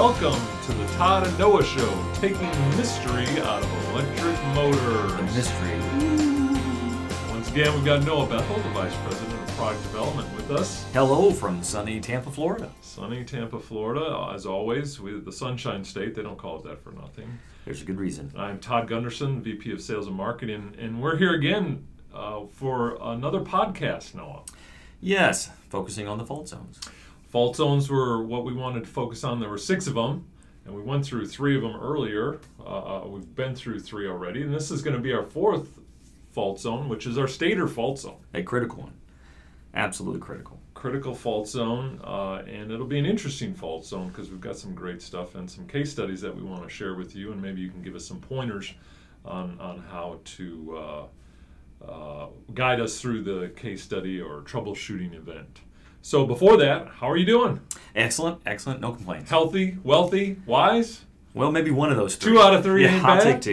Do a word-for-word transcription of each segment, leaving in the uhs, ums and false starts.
Welcome to the Todd and Noah Show, taking the mystery out of electric motors. The mystery. Once again, we've got Noah Bethel, the Vice President of Product Development, with us. Hello from sunny Tampa, Florida. Sunny Tampa, Florida. As always, with the Sunshine State. They don't call it that for nothing. There's a good reason. I'm Todd Gunderson, V P of Sales and Marketing, and we're here again uh, for another podcast, Noah. Yes, focusing on the fault zones. Fault zones were what we wanted to focus on. There were six of them, and we went through three of them earlier. Uh, we've been through three already, and this is going to be our fourth fault zone, which is our stator fault zone. A critical one. Absolutely critical. Critical fault zone, uh, and it'll be an interesting fault zone because we've got some great stuff and some case studies that we want to share with you, and maybe you can give us some pointers on, on how to uh, uh, guide us through the case study or troubleshooting event. So before that, how are you doing? Excellent, excellent, no complaints. Healthy, wealthy, wise? Well, maybe one of those three. Two out of three yeah, ain't I'll bad.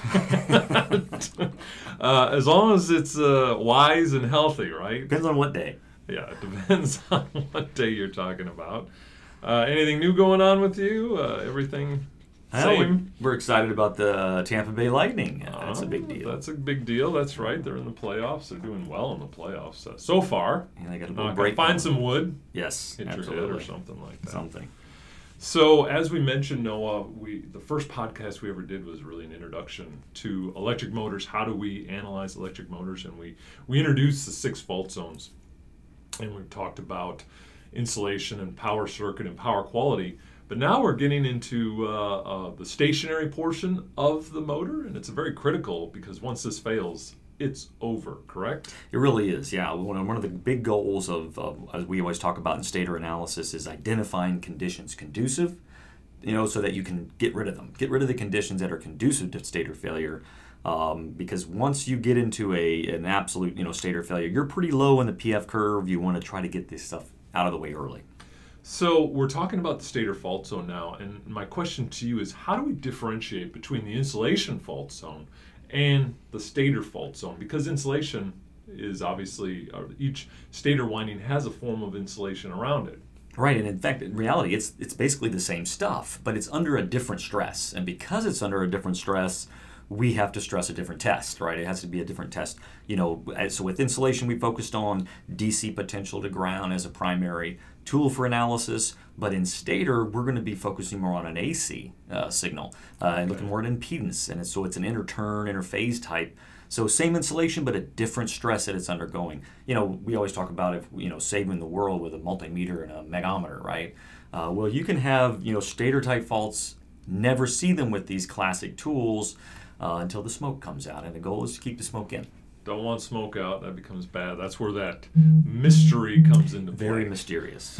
take two. uh, as long as it's uh, wise and healthy, right? Depends on what day. Yeah, it depends on what day you're talking about. Uh, anything new going on with you? Uh, everything Well, we're, same? we're excited about the Tampa Bay Lightning. Uh, that's a big deal. That's a big deal. That's right. They're in the playoffs. They're doing well in the playoffs uh, so far. Yeah, they got a Uh, little gotta break. find coming. some wood, Yes, hit absolutely. your head or something like that. Something. So, as we mentioned, Noah, we the first podcast we ever did was really an introduction to electric motors. How do we analyze electric motors? And we, we introduced the six fault zones. And we've talked about insulation and power circuit and power quality. But now we're getting into uh, uh, the stationary portion of the motor. And it's very critical because once this fails, it's over, correct? It really is, yeah. One one of the big goals of, of, as we always talk about in stator analysis, is identifying conditions conducive, you know, so that you can get rid of them. Get rid of the conditions that are conducive to stator failure, um, because once you get into a an absolute, you know, stator failure, you're pretty low in the P F curve. You want to try to get this stuff out of the way early. So we're talking about the stator fault zone now, and my question to you is, how do we differentiate between the insulation fault zone and the stator fault zone? Because insulation is obviously, uh, each stator winding has a form of insulation around it. Right, and in fact, in reality, it's it's basically the same stuff, but it's under a different stress. And because it's under a different stress, we have to stress a different test, right? It has to be a different test. You know, so with insulation, we focused on D C potential to ground as a primary tool for analysis, but in stator, we're going to be focusing more on an A C uh, signal uh, and looking more at impedance. And it's, so it's an interturn, interphase type. So same insulation, but a different stress that it's undergoing. You know, we always talk about, if you know, saving the world with a multimeter and a megometer, right? Uh, well, you can have, you know, stator type faults, never see them with these classic tools uh, until the smoke comes out. And the goal is to keep the smoke in. Don't want smoke out, that becomes bad. That's where that mystery comes into play. Very mysterious.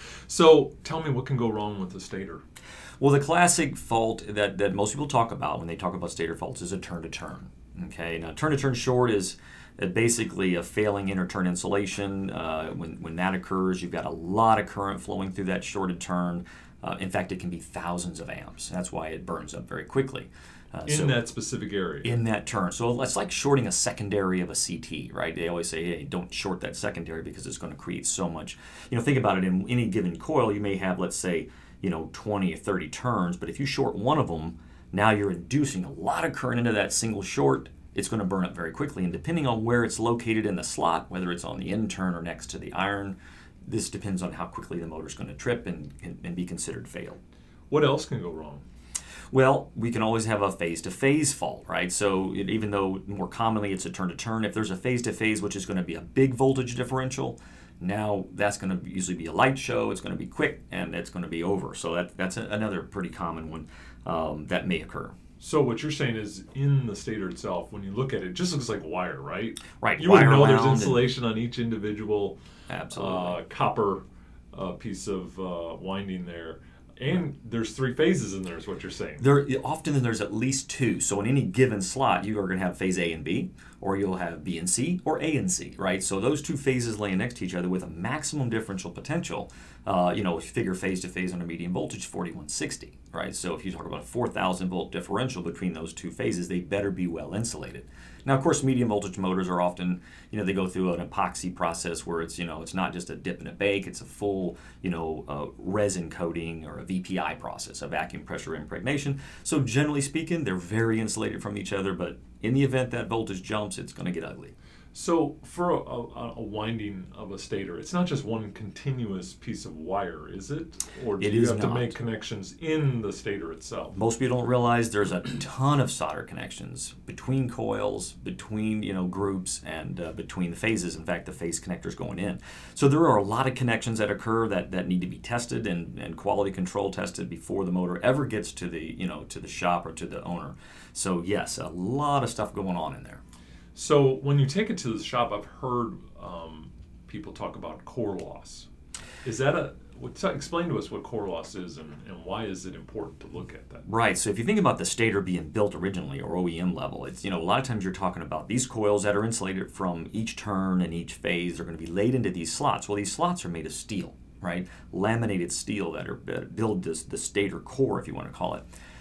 So tell me, what can go wrong with the stator? Well, the classic fault that, that most people talk about when they talk about stator faults is a turn-to-turn. Okay, now turn-to-turn short is uh, basically a failing inter-turn insulation. Uh, when, when that occurs, you've got a lot of current flowing through that shorted turn. Uh, in fact, it can be thousands of amps. That's why it burns up very quickly. Uh, in so that specific area. In that turn. So it's like shorting a secondary of a C T, right? They always say, hey, don't short that secondary because it's going to create so much. You know, think about it. In any given coil, you may have, let's say, you know, twenty or thirty turns, but if you short one of them, now you're inducing a lot of current into that single short. It's going to burn up very quickly. And depending on where it's located in the slot, whether it's on the end turn or next to the iron, this depends on how quickly the motor's going to trip and, and, and be considered failed. What else can go wrong? Well, we can always have a phase-to-phase fault, right? So it, even though more commonly it's a turn-to-turn, if there's a phase-to-phase, which is going to be a big voltage differential, now that's going to usually be a light show, it's going to be quick, and it's going to be over. So that, that's a, another pretty common one um, that may occur. So what you're saying is, in the stator itself, when you look at it, it just looks like wire, right? Right. You wouldn't wire know there's wound insulation on each individual Absolutely. uh, copper uh, piece of uh, winding there. And there's three phases in there, is what you're saying. There often there's at least two. So in any given slot, you are going to have phase A and B, or you'll have B and C, or A and C, right? So those two phases laying next to each other with a maximum differential potential, uh, you know, figure phase to phase under medium voltage, forty-one sixty, right? So if you talk about a four thousand volt differential between those two phases, they better be well insulated. Now, of course, medium voltage motors are often, you know, they go through an epoxy process where it's, you know, it's not just a dip and a bake, it's a full, you know, uh, resin coating or a V P I process, a vacuum pressure impregnation. So generally speaking, they're very insulated from each other, but in the event that voltage jumps, it's going to get ugly. So for a, a, a winding of a stator, it's not just one continuous piece of wire, is it? Or do It you is have to not. make connections in the stator itself? Most people don't realize there's a ton of solder connections between coils, between, you know, groups, and uh, between the phases. In fact, the phase connectors going in. So there are a lot of connections that occur that, that need to be tested and, and quality control tested before the motor ever gets to the, you know, to the shop or to the owner. So yes, a lot of stuff going on in there. So when you take it to the shop, I've heard um, people talk about core loss. Is that a, what, t- explain to us what core loss is and, and why is it important to look at that? Right. So if you think about the stator being built originally or O E M level, it's, you know, a lot of times you're talking about these coils that are insulated from each turn and each phase are going to be laid into these slots. Well, these slots are made of steel, right? Laminated steel that are build this the stator core, if you want to call it.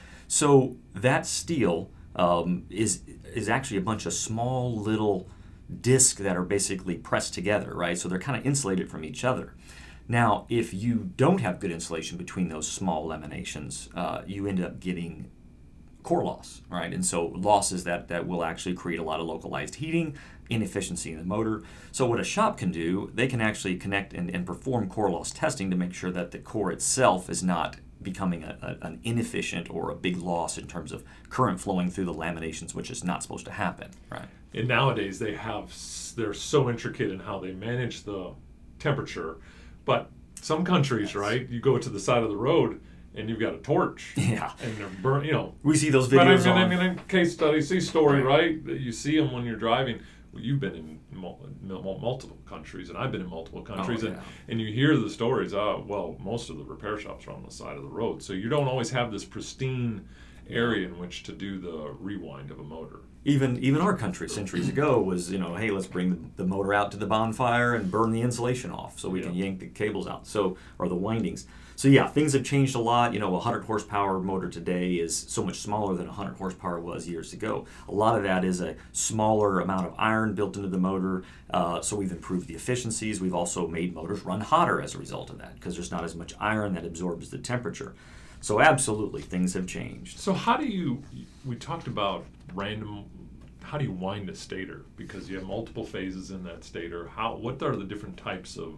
So that steel um, is is actually a bunch of small little discs that are basically pressed together, right? So they're kind of insulated from each other. Now, if you don't have good insulation between those small laminations, uh, you end up getting core loss, right? And so losses that, that will actually create a lot of localized heating, inefficiency in the motor. So what a shop can do, they can actually connect and, and perform core loss testing to make sure that the core itself is not becoming a, a, an inefficient or a big loss in terms of current flowing through the laminations, which is not supposed to happen, right? And nowadays they have, they're so intricate in how they manage the temperature. But some countries, Yes. right, you go to the side of the road and you've got a torch. Yeah. And they're burn, you know. We see those But I videos mean, I on... mean, in case study, see story, Right. right? You see them when you're driving. Well, you've been in mul- mul- multiple countries, and I've been in multiple countries, Oh, and, yeah. and you hear the stories. Oh, well, most of the repair shops are on the side of the road, so you don't always have this pristine area in which to do the rewind of a motor. Even even our country centuries ago was, you know, hey, let's bring the, the motor out to the bonfire and burn the insulation off so we Yeah. can yank the cables out, so or the windings. So yeah, things have changed a lot. You know, a one hundred horsepower motor today is so much smaller than one hundred horsepower was years ago. A lot of that is a smaller amount of iron built into the motor, uh, so we've improved the efficiencies. We've also made motors run hotter as a result of that because there's not as much iron that absorbs the temperature. So absolutely, things have changed. So how do you, we talked about random, how do you wind a stator? Because you have multiple phases in that stator. How, what are the different types of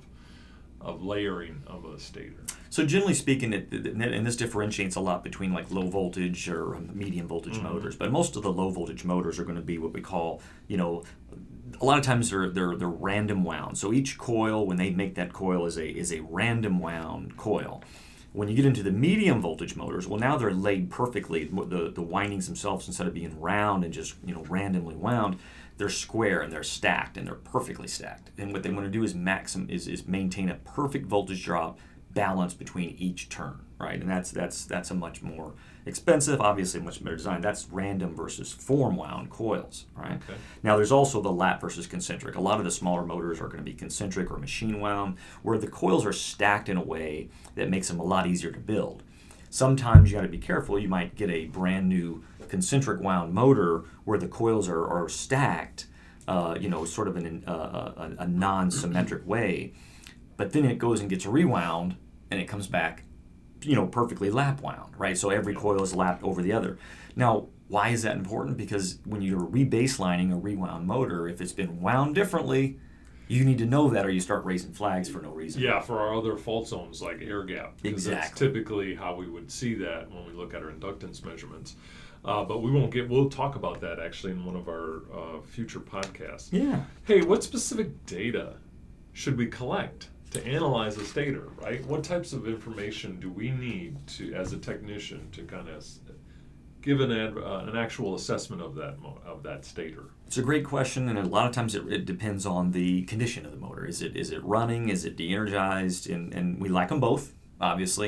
of layering of a stator? So generally speaking, it, it, and this differentiates a lot between like low voltage or medium voltage Mm-hmm. motors, but most of the low voltage motors are going to be what we call, you know, a lot of times they're they're they're random wound. So each coil, when they make that coil, is a is a random wound coil. When you get into the medium voltage motors, well, now they're laid perfectly. The the windings themselves, instead of being round and just, you know, randomly wound, they're square and they're stacked and they're perfectly stacked. And what they want to do is maxim is, is maintain a perfect voltage drop balance between each turn, right? And that's that's that's a much more expensive, obviously much better design. That's random versus form wound coils, right? Okay. Now there's also the lap versus concentric. A lot of the smaller motors are going to be concentric or machine wound, where the coils are stacked in a way that makes them a lot easier to build. Sometimes you got to be careful. You might get a brand new concentric wound motor where the coils are, are stacked, uh, you know, sort of in uh, a, a non-symmetric way, but then it goes and gets rewound and it comes back, you know, perfectly lap wound, right? So every coil is lapped over the other. Now, why is that important? Because when you're rebaselining a rewound motor, if it's been wound differently, you need to know that or you start raising flags for no reason. Yeah, for our other fault zones like air gap. Because that's Exactly. typically how we would see that when we look at our inductance measurements. Uh, but we won't get, we'll talk about that actually in one of our uh, future podcasts. Yeah. Hey, what specific data should we collect to analyze a stator, right? What types of information do we need to, as a technician, to kind of give an ad, uh, an actual assessment of that mo- of that stator? It's a great question, and a lot of times it, it depends on the condition of the motor. Is it is it running? Is it de-energized? And, and we like them both, obviously.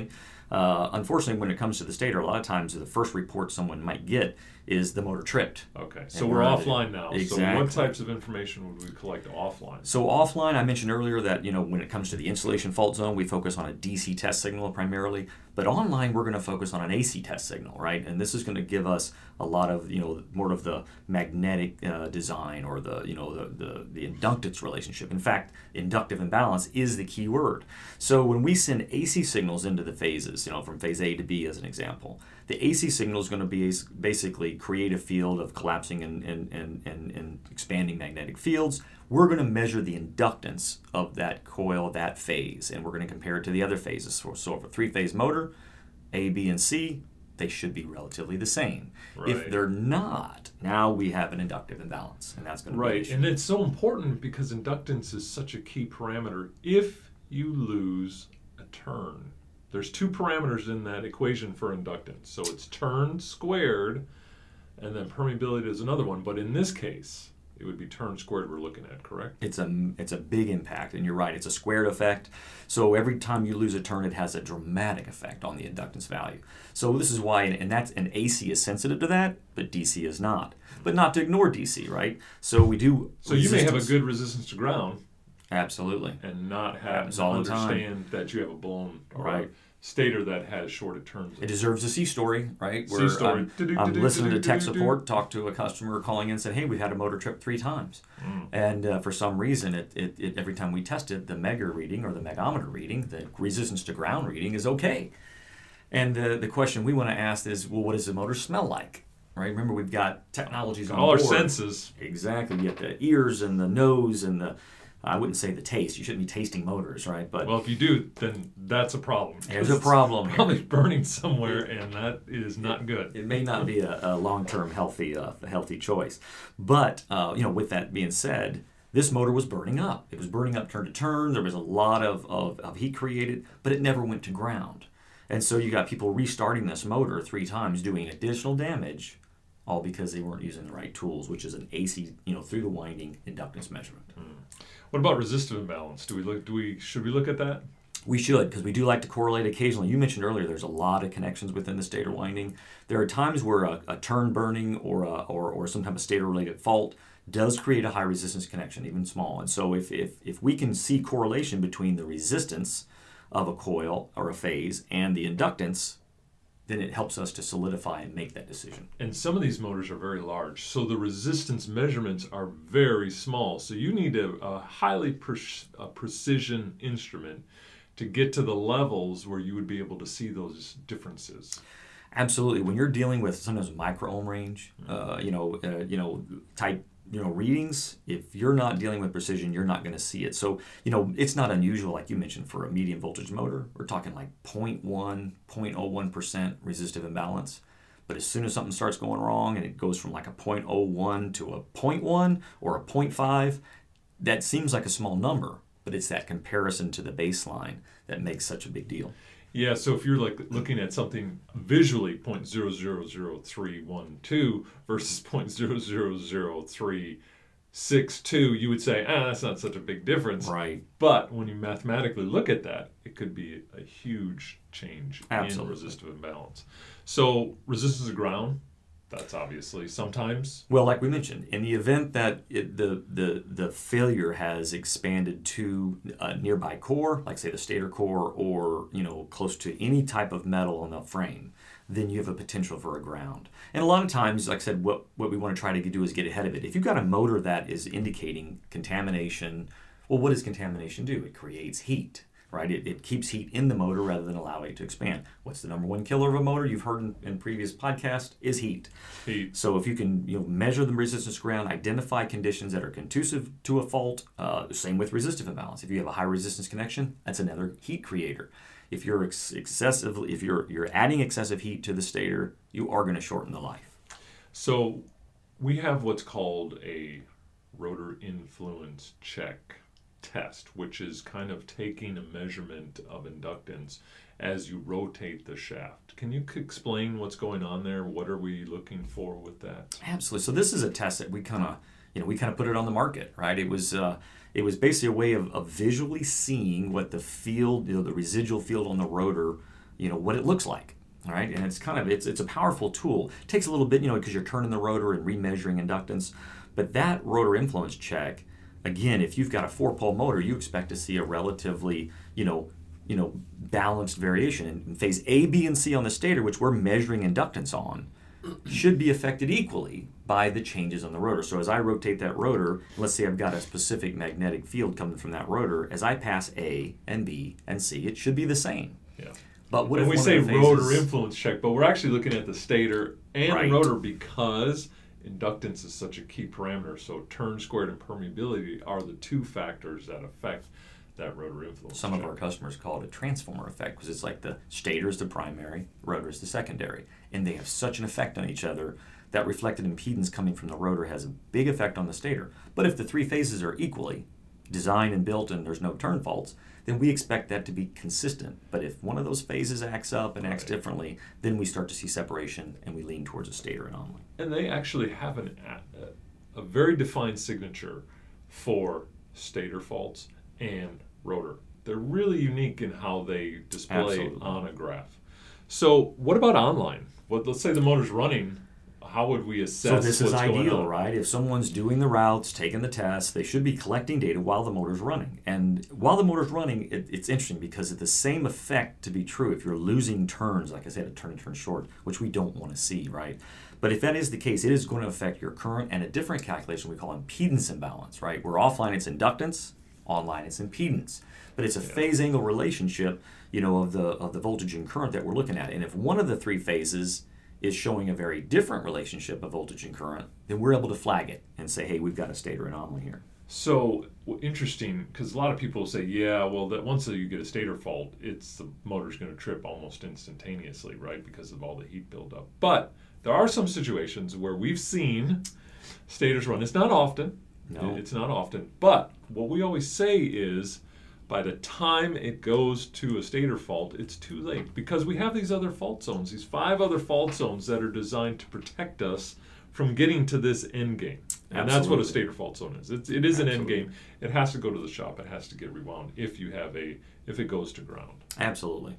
Uh, unfortunately, when it comes to the stator, a lot of times the first report someone might get is the motor tripped. Okay, so And we're we're offline now. Exactly. So what types of information would we collect offline? So offline, I mentioned earlier that, you know, when it comes to the insulation fault zone, we focus on a D C test signal primarily. But online, we're going to focus on an A C test signal, right? And this is going to give us a lot of, you know, more of the magnetic uh, design or the, you know, the, the, the inductance relationship. In fact, inductive imbalance is the key word. So when we send A C signals into the phases, you know, from phase A to B as an example, the A C signal is going to be basically create a field of collapsing and, and, and, and, and expanding magnetic fields. We're going to measure the inductance of that coil, that phase, and we're going to compare it to the other phases. So, so for a three-phase motor, A, B, and C, they should be relatively the same. Right. If they're not, now we have an inductive imbalance, and that's going to be an Right, issue. and it's so important because inductance is such a key parameter. If you lose a turn, there's two parameters in that equation for inductance. So it's turn squared, and then permeability is another one. But in this case, it would be turn squared we're looking at, correct? It's a it's a big impact, and you're right. It's a squared effect. So every time you lose a turn, it has a dramatic effect on the inductance value. So this is why, and that's and A C is sensitive to that, but D C is not. But not to ignore D C, right? So we do. So you may have a good resistance to ground, absolutely, and not have Happens to all the time. understand that you have a blown or Right. a stator that has shorted turns. It deserves a C story, right? C Where story. I'm, I'm listening to tech support, talk to a customer calling in and said, hey, we've had a motor trip three times. Mm. And uh, for some reason, it, it, it every time we test it, the mega reading or the megometer reading, the resistance to ground reading is okay. And uh, the question we want to ask is, well, what does the motor smell like? Right? Remember, we've got technologies on All our board. senses. Exactly. You have the ears and the nose and the, I wouldn't say the taste. You shouldn't be tasting motors, right? But Well, if you do, then that's a problem. there's a problem. It's probably burning somewhere, and that is not good. It may not be a, a long-term healthy uh, healthy choice. But, uh, you know, with that being said, this motor was burning up. It was burning up turn to turn. There was a lot of, of, of heat created, but it never went to ground. And so you got people restarting this motor three times, doing additional damage, all because they weren't using the right tools, which is an A C, you know, through the winding inductance measurement. Mm. What about resistive imbalance? Do we look? Do we? Should we look at that? We should, because we do like to correlate occasionally. You mentioned earlier there's a lot of connections within the stator winding. There are times where a, a turn burning or, a, or or some type of stator-related fault does create a high resistance connection, even small. And so if, if, if we can see correlation between the resistance of a coil or a phase and the inductance, then it helps us to solidify and make that decision. And some of these motors are very large, so the resistance measurements are very small. So you need a, a highly pre- a precision instrument to get to the levels where you would be able to see those differences. Absolutely. When you're dealing with sometimes micro ohm range, uh, you know, uh, you know, type, you know, readings, if you're not dealing with precision, you're not going to see it. So, you know, it's not unusual, like you mentioned, for a medium voltage motor. We're talking like zero point one, zero point zero one percent resistive imbalance. But as soon as something starts going wrong and it goes from like a zero point zero one to a zero point one or a zero point five, that seems like a small number, but it's that comparison to the baseline that makes such a big deal. Yeah, so if you're like looking at something visually zero point zero zero zero three one two versus zero point zero zero zero three six two, you would say, ah, that's not such a big difference. Right. But when you mathematically look at that, it could be a huge change Absolutely. in resistive imbalance. So resistance to ground, that's obviously sometimes. Well, like we mentioned, in the event that it, the, the the failure has expanded to a nearby core, like say the stator core, or you know close to any type of metal on the frame, then you have a potential for a ground. And a lot of times, like I said, what what we want to try to do is get ahead of it. If you've got a motor that is indicating contamination, well, what does contamination do? It creates heat. Right, it, it keeps heat in the motor rather than allowing it to expand. What's the number one killer of a motor? You've heard in, in previous podcasts is heat. Heat. So if you can, you know, measure the resistance to ground, identify conditions that are conducive to a fault. Uh, same with resistive imbalance. If you have a high resistance connection, that's another heat creator. If you're ex- excessively, if you're you're adding excessive heat to the stator, you are going to shorten the life. So we have what's called a rotor influence check test, which is kind of taking a measurement of inductance as you rotate the shaft. Can you c- explain what's going on there? What are we looking for with that? Absolutely. So this is a test that we kind of, you know, we kind of put it on the market, right? It was, uh, it was basically a way of, of visually seeing what the field, you know, the residual field on the rotor you know, what it looks like. All right, and it's kind of it's it's a powerful tool. It takes a little bit, you know, because you're turning the rotor and remeasuring inductance, but that rotor influence check, again, if you've got a four-pole motor, you expect to see a relatively, you know, you know, balanced variation. In phase A, B, and C on the stator, which we're measuring inductance on, should be affected equally by the changes on the rotor. So as I rotate that rotor, let's say I've got a specific magnetic field coming from that rotor, as I pass A and B and C, it should be the same. Yeah. But what and if we one say of the phases, rotor influence check, but we're actually looking at the stator and Right. the rotor because inductance is such a key parameter. So turn squared and permeability are the two factors that affect that rotor influence Some check. of our customers call it a transformer effect because it's like the stator is the primary, rotor is the secondary, and they have such an effect on each other that reflected impedance coming from the rotor has a big effect on the stator. But if the three phases are equally designed and built and there's no turn faults, then we expect that to be consistent. But if one of those phases acts up and acts Right. differently, then we start to see separation and we lean towards a stator anomaly. And they actually have an, a, a very defined signature for stator faults and rotor. They're really unique in how they display Absolutely. on a graph. So what about online? Well, let's say the motor's running. How would we assess So this is what's going ideal, on? right? If someone's doing the routes, taking the tests, they should be collecting data while the motor's running. And while the motor's running, it, it's interesting because it's the same effect to be true if you're losing turns, like I said, a turn and turn short, which we don't want to see, right? But if that is the case, it is going to affect your current and a different calculation we call impedance imbalance, right? Where offline it's inductance, online it's impedance. But it's a Yeah. phase angle relationship, you know, of the of the voltage and current that we're looking at. And if one of the three phases is showing a very different relationship of voltage and current, then we're able to flag it and say, hey, we've got a stator anomaly here. So w- interesting, because a lot of people say, yeah, well, that once you get a stator fault, it's the motor's going to trip almost instantaneously, right, because of all the heat buildup. But there are some situations where we've seen stators run. It's not often. No. It's not often. But what we always say is, by the time it goes to a stator fault, it's too late because we have these other fault zones, these five other fault zones that are designed to protect us from getting to this end game. And that's what a Absolutely. stator fault zone is. It's, it is an end Absolutely. game. It has to go to the shop. It has to get rewound if you have a if it goes to ground. Absolutely.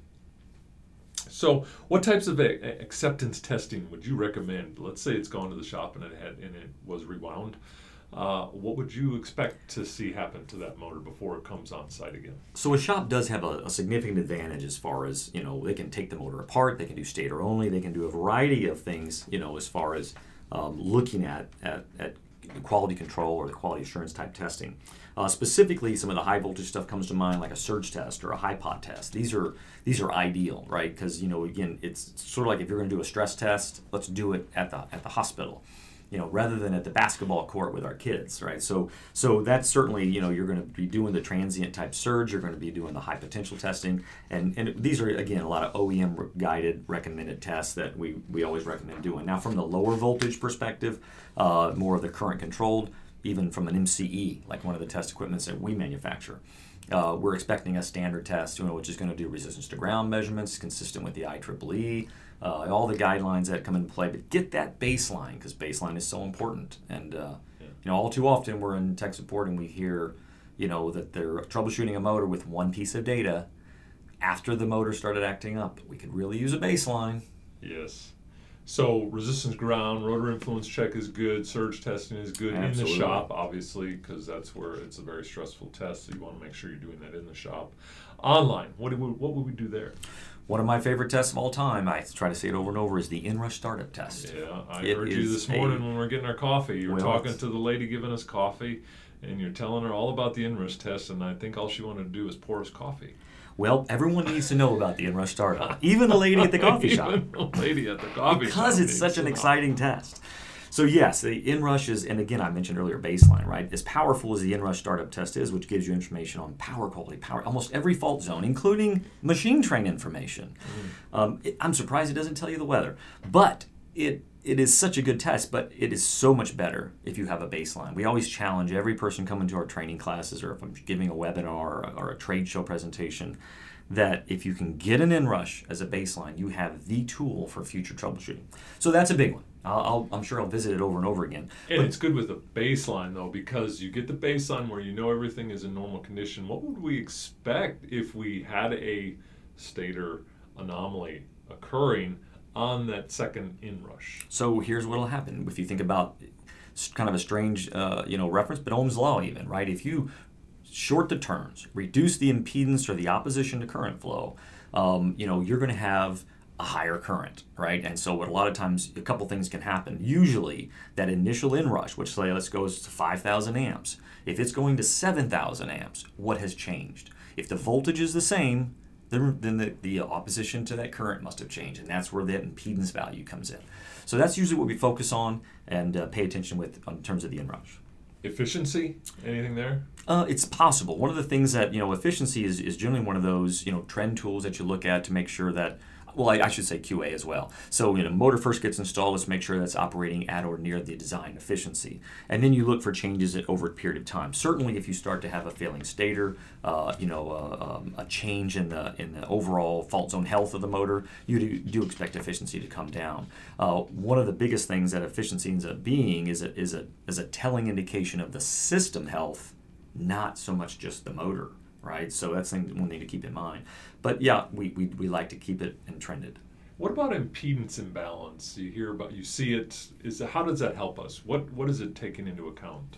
So, what types of a- acceptance testing would you recommend? Let's say it's gone to the shop and it had and it was rewound. Uh, what would you expect to see happen to that motor before it comes on site again? So a shop does have a, a significant advantage as far as, you know, they can take the motor apart, they can do stator only, they can do a variety of things, you know, as far as um, looking at, at, at quality control or the quality assurance type testing. Uh, specifically, some of the high voltage stuff comes to mind, like a surge test or a high pot test. These are these are ideal, right? Because, you know, again, it's sort of like if you're going to do a stress test, let's do it at the at the hospital, you know, rather than at the basketball court with our kids, right? So so that's certainly, you know, you're going to be doing the transient type surge, you're going to be doing the high potential testing, and and these are, again, a lot of O E M guided recommended tests that we, we always recommend doing. Now, from the lower voltage perspective, uh, more of the current controlled, even from an M C E, like one of the test equipments that we manufacture, uh, we're expecting a standard test, you know, which is going to do resistance to ground measurements consistent with the I triple E, uh, all the guidelines that come into play. But get that baseline, because baseline is so important. And uh, Yeah. you know, all too often we're in tech support and we hear, you know, that they're troubleshooting a motor with one piece of data after the motor started acting up. We could really use a baseline. Yes. So resistance ground, rotor influence check is good, surge testing is good Absolutely. in the shop, obviously, because that's where it's a very stressful test, so you want to make sure you're doing that in the shop. Online, what, do we, what would we do there? One of my favorite tests of all time, I try to say it over and over, is the inrush startup test. Yeah, I It heard you is this a- morning when we were getting our coffee. You were Well, talking it's- to the lady giving us coffee, and you're telling her all about the inrush test, and I think all she wanted to do is pour us coffee. Well, everyone needs to know about the inrush startup, even the lady at the coffee shop. Even the lady at the coffee shop. Because it's needs such to an know. exciting test. So yes, the inrush is, and again I mentioned earlier, baseline, right? As powerful as the inrush startup test is, which gives you information on power quality, power, almost every fault zone, including machine train information. Mm. Um, it, I'm surprised it doesn't tell you the weather, but it it is such a good test. But it is so much better if you have a baseline. We always challenge every person coming to our training classes, or if I'm giving a webinar or a, or a trade show presentation, that if you can get an inrush as a baseline, you have the tool for future troubleshooting. So that's a big one. I'll, I'll, I'm sure I'll visit it over and over again. And But it's good with the baseline, though, because you get the baseline where you know everything is in normal condition. What would we expect if we had a stator anomaly occurring on that second inrush. So here's what will happen. If you think about it's kind of a strange uh, you know, reference, but Ohm's law even, right? If you short the turns, reduce the impedance or the opposition to current flow, um, you know, you're going to have a higher current, right? And so what a lot of times, a couple things can happen. Usually, that initial inrush, which say, let's go to five thousand amps, if it's going to seven thousand amps, what has changed? If the voltage is the same, then, then the, the opposition to that current must have changed, and that's where that impedance value comes in. So that's usually what we focus on and uh, pay attention with in terms of the inrush. Efficiency, anything there? Uh, it's possible. One of the things that, you know, efficiency is, is generally one of those, you know, trend tools that you look at to make sure that, well, I, I should say Q A as well. So, you know, motor first gets installed, let's make sure that's operating at or near the design efficiency. And then you look for changes at, over a period of time. Certainly if you start to have a failing stator, uh, you know, uh, um, a change in the in the overall fault zone health of the motor, you do, do expect efficiency to come down. Uh, one of the biggest things that efficiency ends up being is a, is a, is a telling indication of the system health, not so much just the motor. Right, so that's something one thing to keep in mind. But yeah, we, we, we like to keep it and trended. What about impedance imbalance? You hear about, you see it. Is how does that help us? What what is it taking into account?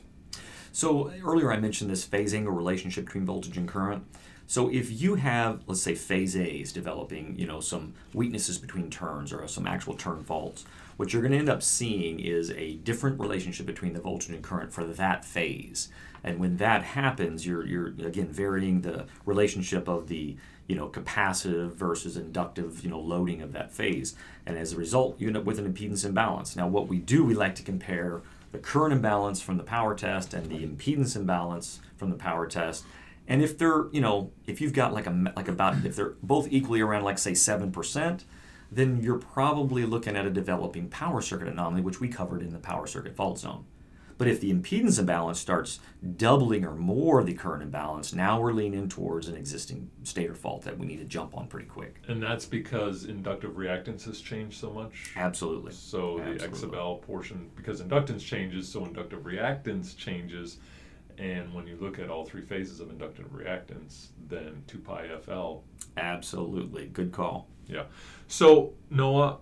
So earlier I mentioned this phasing or relationship between voltage and current. So if you have, let's say, phase A's developing, you know, some weaknesses between turns or some actual turn faults, what you're going to end up seeing is a different relationship between the voltage and current for that phase. And when that happens, you're you're again varying the relationship of the, you know, capacitive versus inductive, you know, loading of that phase. And as a result, you end up with an impedance imbalance. Now, what we do, we like to compare the current imbalance from the power test and the impedance imbalance from the power test. And if they're, you know, if you've got like a like about if they're both equally around, like say seven percent, then you're probably looking at a developing power circuit anomaly, which we covered in the power circuit fault zone. But if the impedance imbalance starts doubling or more the current imbalance, now we're leaning towards an existing stator fault that we need to jump on pretty quick. And that's because inductive reactance has changed so much? Absolutely. So the Absolutely. X sub L portion, because inductance changes, so inductive reactance changes. And when you look at all three phases of inductive reactance, then two pi F L. Absolutely. Good call. Yeah. So, Noah,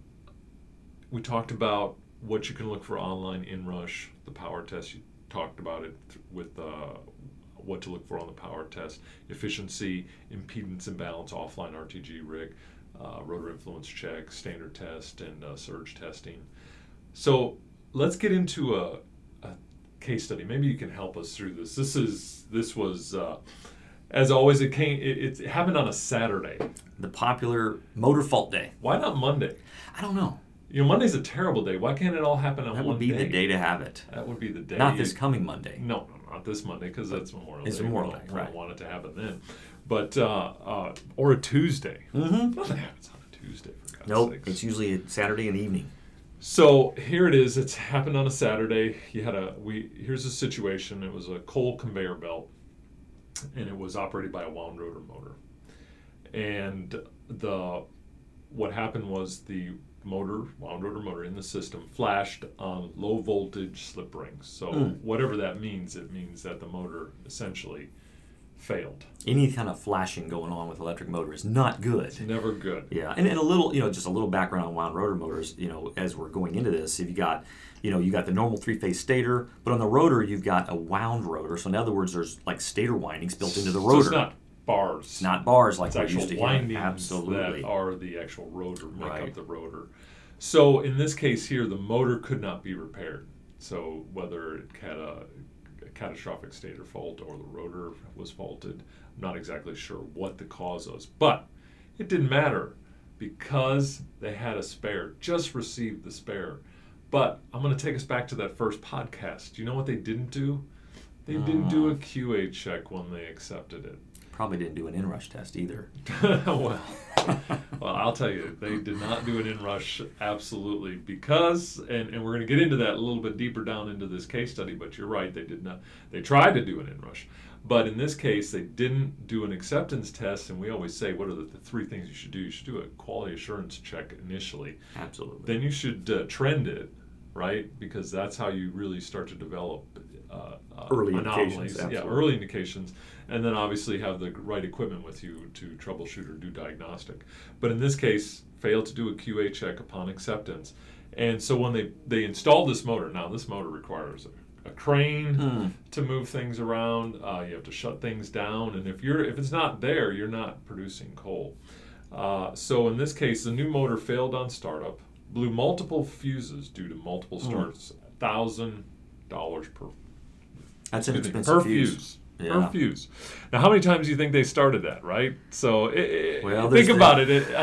we talked about what you can look for online inrush, the power test. You talked about it th- with uh, what to look for on the power test, efficiency, impedance imbalance, offline R T G rig, uh, rotor influence check, standard test, and uh, surge testing. So let's get into a, a case study. Maybe you can help us through this. This is this was uh, as always. It came. It, it happened on a Saturday. The popular motor fault day. Why not Monday? I don't know. You know, Monday's a terrible day. Why can't it all happen on That one would be day? the day to have it. That would be the day. Not this coming Monday. No, no, not this Monday, because that's Memorial It's Day. Memorial We Day, don't, right. don't want it to happen then. But, uh, uh, or a Tuesday. Mm-hmm. Nothing happens on a Tuesday, for God's Nope, sakes. it's usually a Saturday and evening. So here it is. It's happened on a Saturday. You had a, we, here's the situation. It was a coal conveyor belt, and it was operated by a wound rotor motor. And the, what happened was the motor, wound rotor motor in the system flashed on low voltage slip rings. So Mm. whatever that means, it means that the motor essentially failed. Any kind of flashing going on with electric motor is not good. It's never good. Yeah, and, and a little, you know, just a little background on wound rotor motors. You know, as we're going into this, if you got, you know, you got the normal three-phase stator, but on the rotor you've got a wound rotor. So in other words, there's like stator windings built into the rotor. So it's not bars. It's not bars like It's we're actual used to windings hearing. Absolutely. that are the actual rotor, make Right. up the rotor. So in this case here, the motor could not be repaired. So whether it had a, a catastrophic stator fault or the rotor was faulted, I'm not exactly sure what the cause was. But it didn't matter because they had a spare, just received the spare. But I'm going to take us back to that first podcast. Do you know what they didn't do? They didn't do a Q A check when they accepted it. Probably didn't do an inrush test either. well, well, I'll tell you, they did not do an inrush, absolutely, because, and, and we're going to get into that a little bit deeper down into this case study, but you're right, they did not, they tried to do an inrush, but in this case, they didn't do an acceptance test, and we always say, what are the, the three things you should do? You should do a quality assurance check initially. Absolutely. Then you should uh, trend it, right, because that's how you really start to develop uh, uh, Early anomalies. indications, Yeah, absolutely. early indications. and then obviously have the right equipment with you to troubleshoot or do diagnostic. But in this case, failed to do a Q A check upon acceptance. And so when they, they installed this motor, now this motor requires a, a crane mm. to move things around. Uh, you have to shut things down, and if you're if it's not there, you're not producing coal. Uh, so in this case, the new motor failed on startup, blew multiple fuses due to multiple starts, mm. one thousand dollars per. That's an expensive per fuse. fuse. Yeah. Per fuse. Now, how many times do you think they started that, right? So, it, well, think about it. it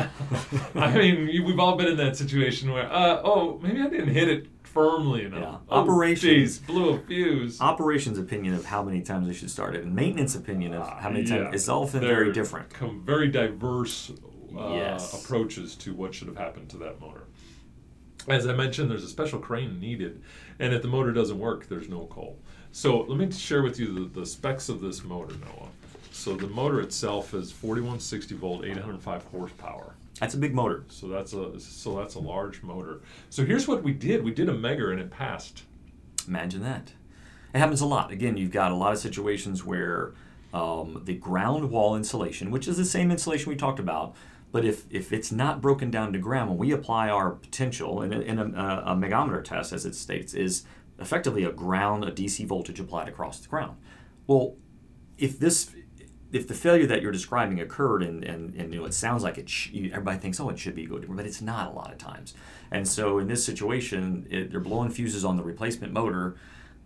I mean, we've all been in that situation where, uh, oh, maybe I didn't hit it firmly enough. Yeah. Oh, operations. Geez, blew a fuse. Operations opinion of how many times they should start it, and maintenance opinion of how many uh, yeah. times. It's often They're very different. Com- very diverse uh, yes. approaches to what should have happened to that motor. As I mentioned, there's a special crane needed, and if the motor doesn't work, there's no coal. So let me share with you the, the specs of this motor, Noah. So the motor itself is forty-one sixty volt, eight hundred five horsepower. That's a big motor. So that's a so that's a large motor. So here's what we did. We did a Megger and it passed. Imagine that. It happens a lot. Again, you've got a lot of situations where um, the ground wall insulation, which is the same insulation we talked about, but if, if it's not broken down to ground, when we apply our potential, in a, in a, a megometer test, as it states, is effectively a ground, a D C voltage applied across the ground. Well, if this, if the failure that you're describing occurred and, and, and you know, it sounds like it, sh- everybody thinks, oh, it should be good, but it's not a lot of times. And so in this situation, it, they're blowing fuses on the replacement motor,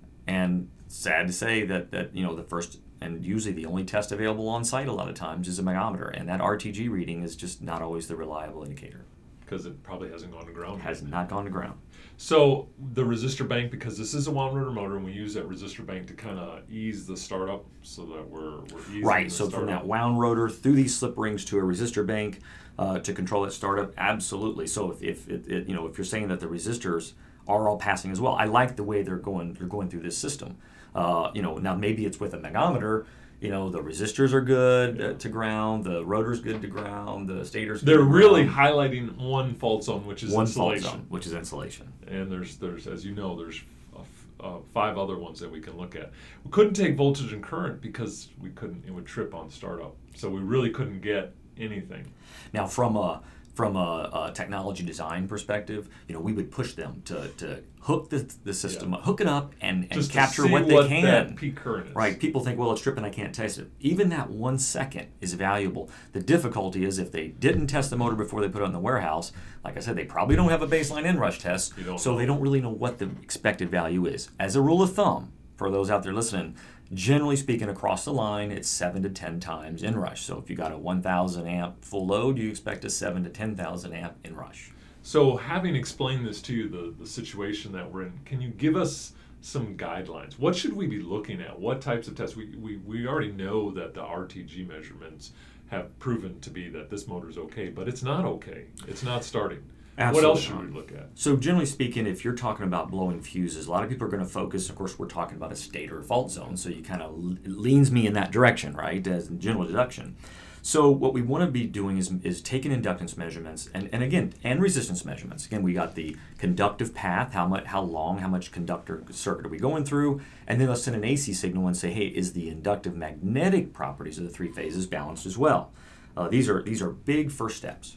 and sad to say that, that you know, the first and usually the only test available on site a lot of times is a megometer, and that R T G reading is just not always the reliable indicator. Because it probably hasn't gone to ground. Has not gone to ground. So the resistor bank, because this is a wound rotor motor, and we use that resistor bank to kind of ease the startup so that we're, we're easing Right, the so startup. from that wound rotor through these slip rings to a resistor bank uh, to control that startup, absolutely. So if, if it, it, you know if you're saying that the resistors are all passing as well, I like the way they're going they're going through this system. Uh, you know, now maybe it's with a megometer. You know, the resistors are good yeah. uh, to ground, the rotor's good to ground, the stator's good They're to really ground. highlighting one fault zone, which is one insulation. fault zone, which is insulation. And there's, there's as you know, there's uh, uh, five other ones that we can look at. We couldn't take voltage and current because we couldn't, it would trip on startup. So we really couldn't get anything. Now, from a from a, a technology design perspective, you know, we would push them to, to hook the, the system, Yeah. up, hook it up, and, and Just capture to see what they what can. that peak current is. Right? People think, well, it's tripping, I can't test it. Even that one second is valuable. The difficulty is if they didn't test the motor before they put it in the warehouse, like I said, they probably don't have a baseline inrush test, You don't so know. they don't really know what the expected value is. As a rule of thumb, for those out there listening, generally speaking, across the line, it's seven to ten times inrush. So if you got a one thousand amp full load, you expect a seven to ten thousand amp inrush. So having explained this to you, the, the situation that we're in, can you give us some guidelines? What should we be looking at? What types of tests? We, we, we already know that the R T G measurements have proven to be that this motor is okay, but it's not okay. It's not starting. Absolutely what else should not. we look at? So generally speaking, if you're talking about blowing fuses, a lot of people are going to focus, of course, we're talking about a stator fault zone, so you kind of it leans me in that direction, right, as a general deduction. So what we want to be doing is, is taking inductance measurements, and, and again, and resistance measurements. Again, we got the conductive path, how much, how long, how much conductor circuit are we going through, and then let's send an A C signal and say, hey, is the inductive magnetic properties of the three phases balanced as well? Uh, these are these are big first steps.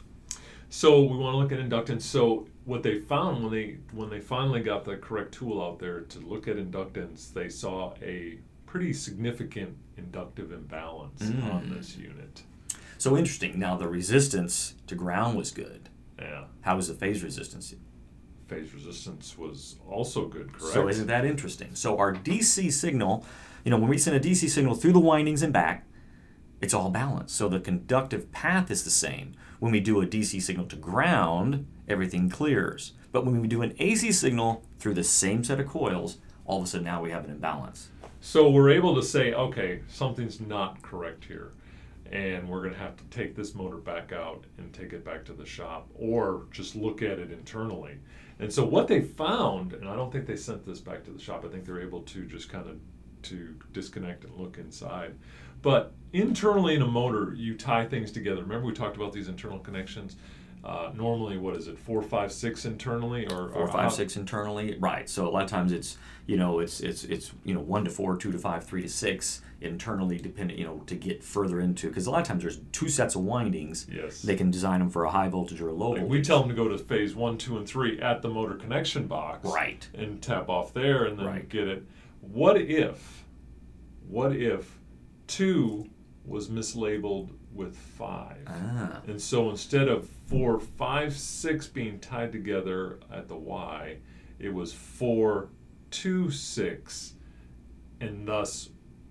So we want to look at inductance. So what they found when they when they finally got the correct tool out there to look at inductance, they saw a pretty significant inductive imbalance Mm. on this unit. So interesting. Now the resistance to ground was good. Yeah. How was the phase resistance? Phase resistance was also good, correct? So isn't that interesting? So our D C signal, you know, when we send a D C signal through the windings and back, it's all balanced. So the conductive path is the same. When we do a D C signal to ground, everything clears. But when we do an A C signal through the same set of coils, all of a sudden now we have an imbalance. So we're able to say, okay, something's not correct here, and we're going to have to take this motor back out and take it back to the shop, or just look at it internally. And so what they found, and I don't think they sent this back to the shop, I think they're able to just kind of to disconnect and look inside. But internally in a motor, you tie things together. Remember we talked about these internal connections? Uh, normally, what is it, four, five, six internally, or four, or five, how- six internally, right? So a lot of times it's you know it's it's it's you know one to four, two to five, three to six internally, depending you know to get further into because a lot of times there's two sets of windings. Yes. They can design them for a high voltage or a low Like voltage. we tell them to go to phase one, two, and three at the motor connection box, Right. and tap off there, and then Right. get it. What if, what if, two was mislabeled with five, Ah. and so instead of four, five, six being tied together at the Y, it was four, two, six, and thus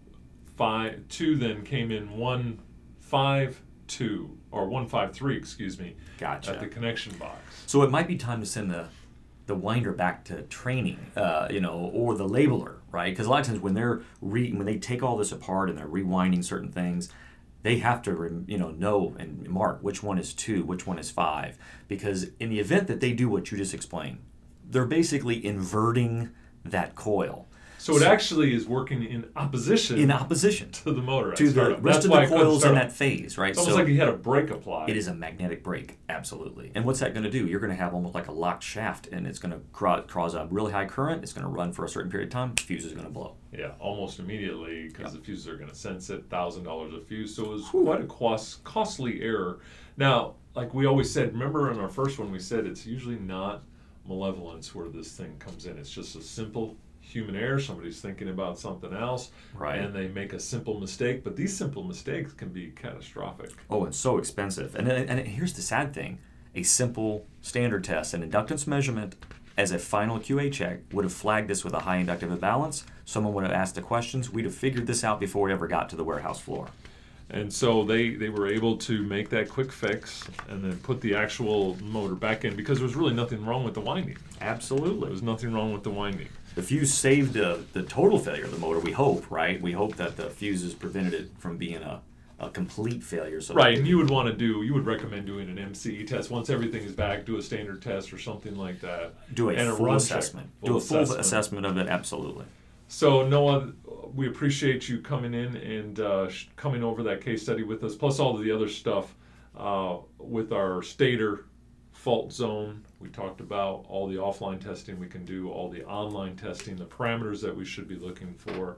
five, two then came in one, five, two, or one, five, three, excuse me, Gotcha. at the connection box. So it might be time to send the the winder back to training, uh, you know, or the labeler, right? Because a lot of times when they're re- when they take all this apart and they're rewinding certain things, they have to rem- you know know and mark which one is two, which one is five, because in the event that they do what you just explained, they're basically inverting that coil. So it actually is working in opposition In opposition to the motor at to the startup. rest That's of why the I couldn't coils in start. that phase, right? It's almost like you had a brake applied. It is a magnetic brake, absolutely. And what's that going to do? You're going to have almost like a locked shaft, and it's going to cra- cause a really high current. It's going to run for a certain period of time. The fuse is going to blow. Yeah, almost immediately because Yeah. the fuses are going to sense it. Thousand dollars a fuse, so it was quite a cost, costly error. Now, like we always said, remember in our first one we said it's usually not malevolence where this thing comes in. It's just a simple human error. Somebody's thinking about something else, Right. and they make a simple mistake. But these simple mistakes can be catastrophic. Oh, it's so expensive. And and here's the sad thing: a simple standard test, an inductance measurement, as a final Q A check would have flagged this with a high inductive imbalance. Someone would have asked the questions. We'd have figured this out before we ever got to the warehouse floor. And so they, they were able to make that quick fix and then put the actual motor back in because there was really nothing wrong with the winding. Absolutely. There was nothing wrong with the winding. The fuse saved uh, the total failure of the motor, we hope, right? We hope that the fuses prevented it from being a, a complete failure. So Right, and you would want to do, you would recommend doing an M C E test. Once everything is back, do a standard test or something like that. do a and full run check. assessment. Full do a full assessment. assessment of it, absolutely. So Noah, we appreciate you coming in and uh, sh- coming over that case study with us, plus all of the other stuff uh, with our stator fault zone. We talked about all the offline testing we can do, all the online testing, the parameters that we should be looking for.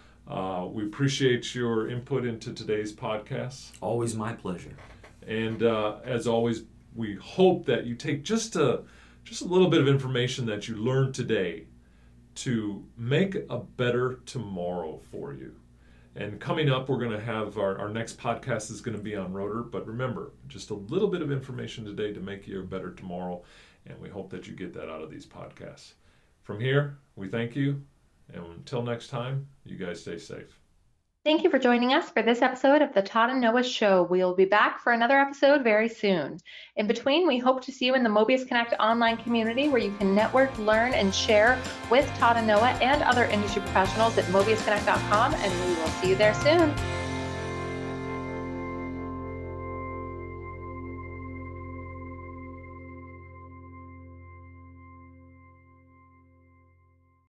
Uh, we appreciate your input into today's podcast. Always my pleasure. And uh, as always, we hope that you take just a just a little bit of information that you learned today to make a better tomorrow for you. And coming up, we're going to have our, our next podcast is going to be on rotor. But remember, just a little bit of information today to make you a better tomorrow. And we hope that you get that out of these podcasts. From here, we thank you. And until next time, you guys stay safe. Thank you for joining us for this episode of the Todd and Noah Show. We'll be back for another episode very soon. In between, we hope to see you in the Mobius Connect online community where you can network, learn, and share with Todd and Noah and other industry professionals at mobius connect dot com, and we will see you there soon.